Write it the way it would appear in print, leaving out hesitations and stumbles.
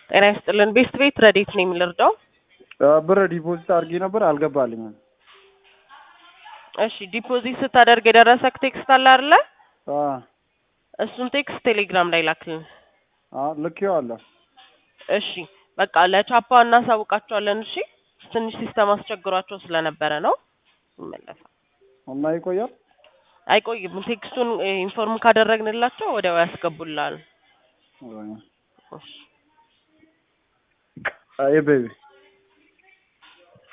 ጤና ይስጥልን ቤስት ቤት ረዲት ነኝ ልርዳው? ብር ዲፖዚት አድርጌ ነበር አልገባልኝም። እሺ ዲፖዚት ስታደርግ የደረሰክ ቴክስት አለ አይደለ? እሱን ቴክስት ቴሌግራም ላይ ላክልን። ልኬዋለሁ። እሺ በቃ ለቻፓ እናሳውቃቸዋለን። እሺ ትንሽ ሲስተም አስቸግሯቸው ስለነበረ ነው ይመለሳል። እና ይቆያል? አይቆይም። ቴክስቱን ኢንፎርም ካደረግንላቸው ወዲያው ያስገቡልናል። አይ ቤቢ